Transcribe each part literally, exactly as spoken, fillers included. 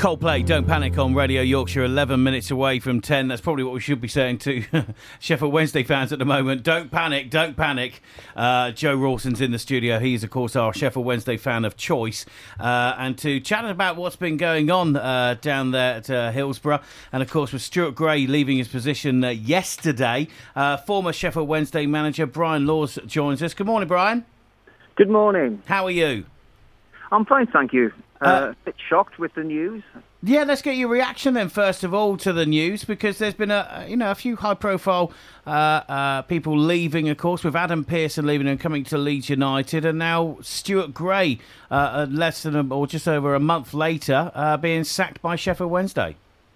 Coldplay, Don't Panic on Radio Yorkshire, eleven minutes away from ten. That's probably what we should be saying to Sheffield Wednesday fans at the moment. Don't panic, don't panic. Uh, Joe Rawson's in the studio. He's, of course, our Sheffield Wednesday fan of choice. Uh, and to chat about what's been going on uh, down there at uh, Hillsborough. And, of course, with Stuart Gray leaving his position uh, yesterday, uh, former Sheffield Wednesday manager Brian Laws joins us. Good morning, Brian. Good morning. How are you? I'm fine, thank you. Uh, Uh, a bit shocked with the news. Yeah, let's get your reaction then, first of all, to the news, because there's been a you know a few high-profile uh, uh, people leaving, of course, with Adam Pearson leaving and coming to Leeds United, and now Stuart Gray, uh, less than a, or just over a month later, uh, being sacked by Sheffield Wednesday.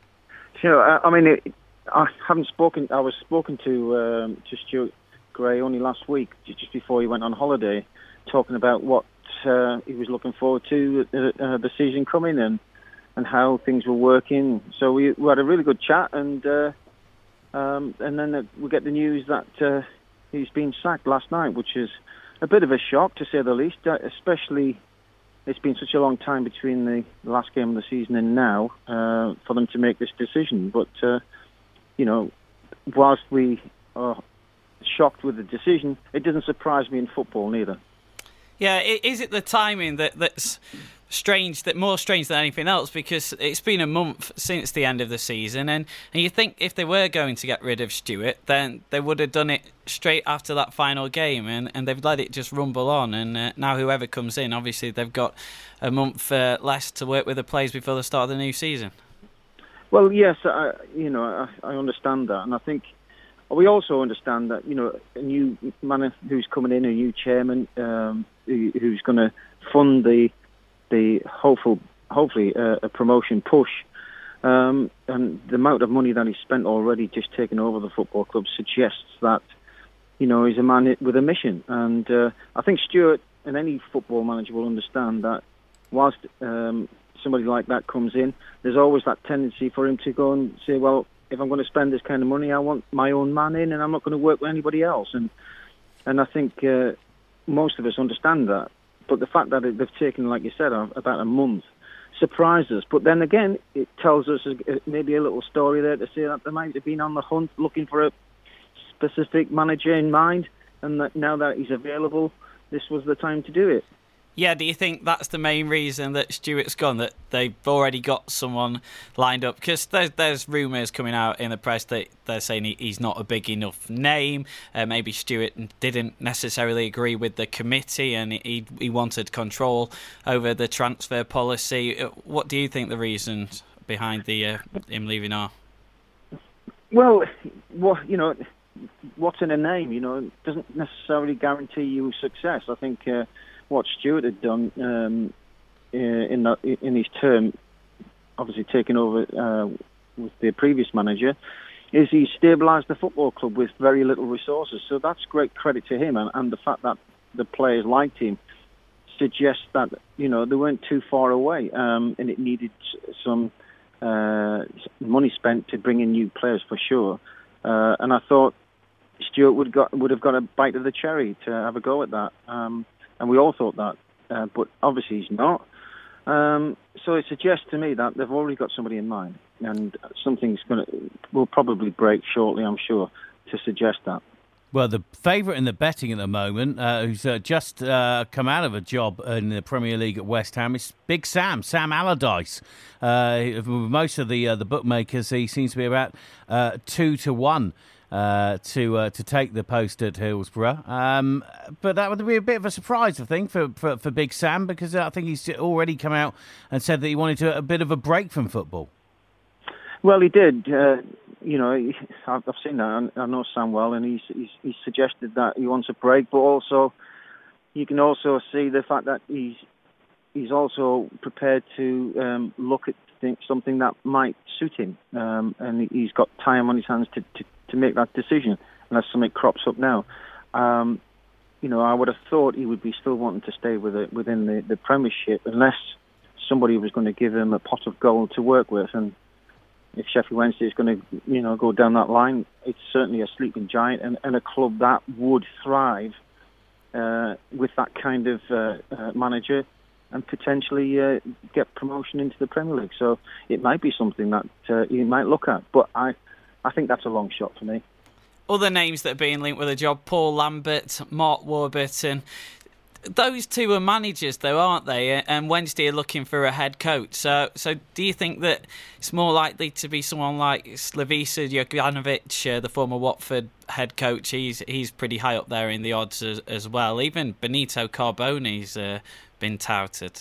Sure. Uh, I mean, it, I haven't spoken. I was spoken to um, to Stuart Gray only last week, just before he went on holiday, talking about what uh, he was looking forward to uh, uh, the season coming and. and how things were working. So we, we had a really good chat, and uh, um, and then uh, we get the news that uh, he's been sacked last night, which is a bit of a shock, to say the least, uh, especially it's been such a long time between the last game of the season and now uh, for them to make this decision. But, uh, you know, whilst we are shocked with the decision, it doesn't surprise me in football neither. Yeah, is it the timing that that's strange, that more strange than anything else, because it's been a month since the end of the season, and, and you think if they were going to get rid of Stuart, then they would have done it straight after that final game, and, and they've let it just rumble on, and uh, now whoever comes in, obviously they've got a month uh, less to work with the players before the start of the new season. Well, yes, I, you know, I, I understand that, and I think we also understand that, you know, a new man who's coming in, a new chairman um, who, who's going to fund the the hopeful, hopefully uh, a promotion push, um, and the amount of money that he's spent already just taking over the football club suggests that, you know, he's a man with a mission. And uh, I think Stuart and any football manager will understand that whilst um, somebody like that comes in, there's always that tendency for him to go and say, well, if I'm going to spend this kind of money, I want my own man in, and I'm not going to work with anybody else. And and I think uh, most of us understand that. But the fact that they've taken, like you said, about a month surprised us. But then again, it tells us maybe a little story there to say that they might have been on the hunt looking for a specific manager in mind, and that now that he's available, this was the time to do it. Yeah, do you think that's the main reason that Stuart's gone, that they've already got someone lined up? Because there's, there's rumours coming out in the press that they're saying he, he's not a big enough name. Uh, maybe Stuart didn't necessarily agree with the committee, and he, he wanted control over the transfer policy. What do you think the reasons behind the uh, him leaving are? Well, well, you know, what's in a name? You know, it doesn't necessarily guarantee you success. I think Uh, what Stuart had done um, in the, in his term, obviously taking over uh, with the previous manager, is he stabilised the football club with very little resources. So that's great credit to him, and, and the fact that the players liked him suggests that, you know, they weren't too far away, um, and it needed some uh, money spent to bring in new players for sure. Uh, and I thought Stuart would got would have got a bite of the cherry to have a go at that. Um, And we all thought that, uh, but obviously he's not. Um, so it suggests to me that they've already got somebody in mind, and something's going to will probably break shortly, I'm sure, to suggest that. Well, the favourite in the betting at the moment, uh, who's uh, just uh, come out of a job in the Premier League at West Ham, is Big Sam, Sam Allardyce. Uh, most of the uh, the bookmakers, he seems to be about uh, two to one. Uh, to uh, to take the post at Hillsborough. Um, but that would be a bit of a surprise, I think, for, for, for Big Sam, because I think he's already come out and said that he wanted to, a bit of a break from football. Well, he did. Uh, you know, I've seen that. I know Sam well, and he's, he's, he's suggested that he wants a break, but also you can also see the fact that he's he's also prepared to um, look at think, something that might suit him, um, and he's got time on his hands to, to to make that decision, unless something crops up now. Um, you know, I would have thought he would be still wanting to stay with it within the, the Premiership, unless somebody was going to give him a pot of gold to work with. And if Sheffield Wednesday is going to, you know, go down that line, it's certainly a sleeping giant, and, and a club that would thrive uh, with that kind of uh, uh, manager and potentially uh, get promotion into the Premier League. So it might be something that uh, you might look at. But I, I think that's a long shot for me. Other names that are being linked with a job: Paul Lambert, Mark Warburton. Those two are managers, though, aren't they? And Wednesday are looking for a head coach. So, so do you think that it's more likely to be someone like Slavisa Jokanovic, uh, the former Watford head coach? He's he's pretty high up there in the odds as, as well. Even Benito Carbone's uh, been touted.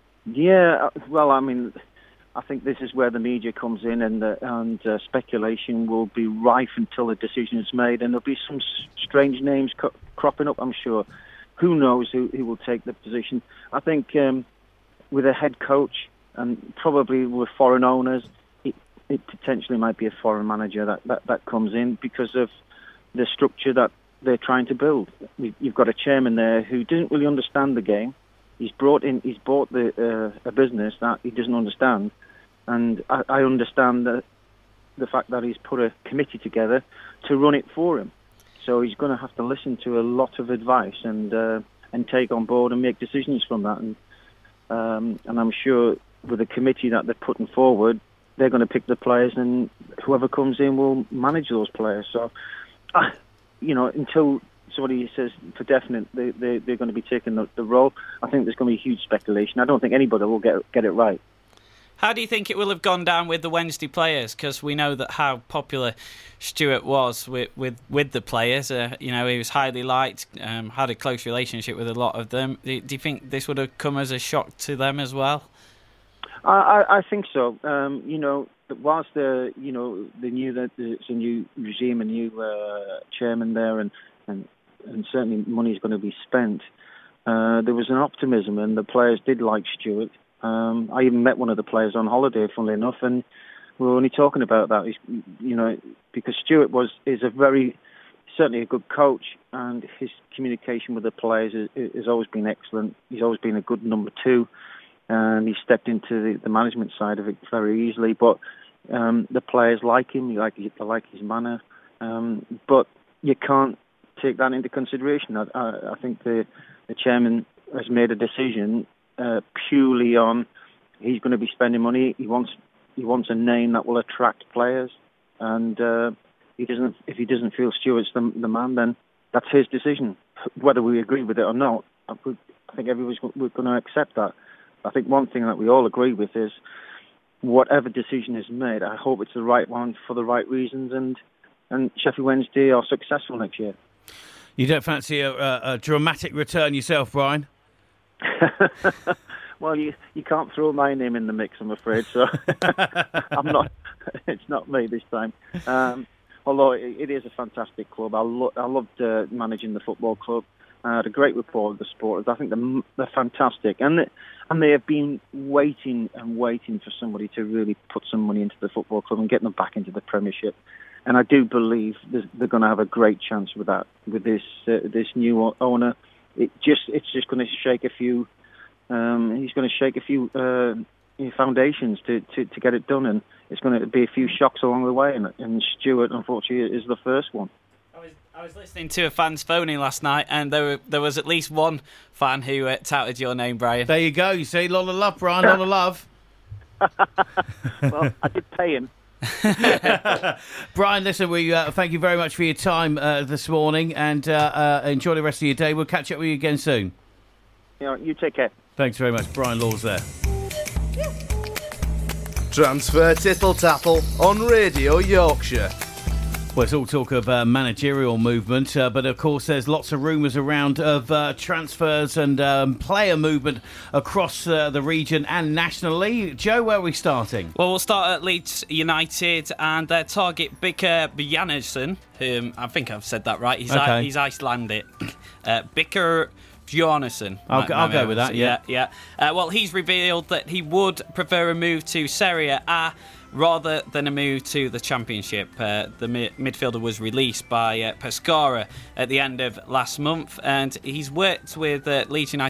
Yeah, well, I mean, I think this is where the media comes in, and uh, and uh, speculation will be rife until a decision is made, and there'll be some strange names co- cropping up, I'm sure. Who knows who, who will take the position? I think um, with a head coach and probably with foreign owners, it, it potentially might be a foreign manager that, that, that comes in because of the structure that they're trying to build. You've got a chairman there who doesn't really understand the game. He's brought in, he's bought the, uh, a business that he doesn't understand, and I, I understand the the fact that he's put a committee together to run it for him. So he's going to have to listen to a lot of advice and uh, and take on board and make decisions from that. And um, and I'm sure with the committee that they're putting forward, they're going to pick the players, and whoever comes in will manage those players. So, uh, you know, until somebody says for definite they, they, they're going to be taking the, the role, I think there's going to be huge speculation. I don't think anybody will get get it right. How do you think it will have gone down with the Wednesday players? Because we know that how popular Stuart was with with, with the players. Uh, you know, he was highly liked, um, had a close relationship with a lot of them. Do, do you think this would have come as a shock to them as well? I, I, I think so. Um, you know, whilst the you know they knew that it's a new regime, a new uh, chairman there, and, and and certainly money is going to be spent. Uh, there was an optimism, and the players did like Stuart. Um, I even met one of the players on holiday, funnily enough, and we were only talking about that. He's, you know, because Stuart was is a very certainly a good coach, and his communication with the players is, has always been excellent. He's always been a good number two, and he stepped into the, the management side of it very easily. But um, the players like him, they like they like his manner, um, but you can't take that into consideration. I, I, I think the the chairman has made a decision. Uh, purely on, he's going to be spending money. He wants he wants a name that will attract players, and uh, he doesn't. If he doesn't feel Stuart's the, the man, then that's his decision. Whether we agree with it or not, I, I think everyone's we're going to accept that. I think one thing that we all agree with is whatever decision is made, I hope it's the right one for the right reasons, and and Sheffield Wednesday are successful next year. You don't fancy a, a, a dramatic return yourself, Brian? Well, you you can't throw my name in the mix, I'm afraid. So I'm not. It's not me this time. Um, although it, it is a fantastic club, I, lo- I loved uh, managing the football club. I had a great rapport with the supporters. I think they're, they're fantastic, and they, and they have been waiting and waiting for somebody to really put some money into the football club and get them back into the Premiership. And I do believe they're going to have a great chance with that, with this uh, this new owner. It just it's just going to shake a few. Um, he's going to shake a few uh, foundations to, to, to get it done, and it's going to be a few shocks along the way. And, and Stuart, unfortunately, is the first one. I was I was listening to a fan's phoning last night, and there were, there was at least one fan who uh, touted your name, Brian. There you go. You see, a lot of love, Brian. A lot of love. Well, I did pay him. Brian, listen, we uh, thank you very much for your time uh, this morning, and uh, uh, enjoy the rest of your day. We'll catch up with you again soon. You know, you take care. Thanks very much. Brian Laws there. Transfer Tittle Tattle on Radio Yorkshire. Well, it's all talk of uh, managerial movement, uh, but of course there's lots of rumours around of uh, transfers and um, player movement across uh, the region and nationally. Joe, where are we starting? Well, we'll start at Leeds United and their target, Biker Bjarnason, whom I think I've said that right. He's, okay. I- he's Icelandic. Uh, Biker Bjarnason. I'll, I'll go with that, yeah. Yeah, yeah. Uh, well, he's revealed that he would prefer a move to Serie A rather than a move to the Championship. Uh, the mi- midfielder was released by uh, Pescara at the end of last month, and he's worked with uh, Leeds United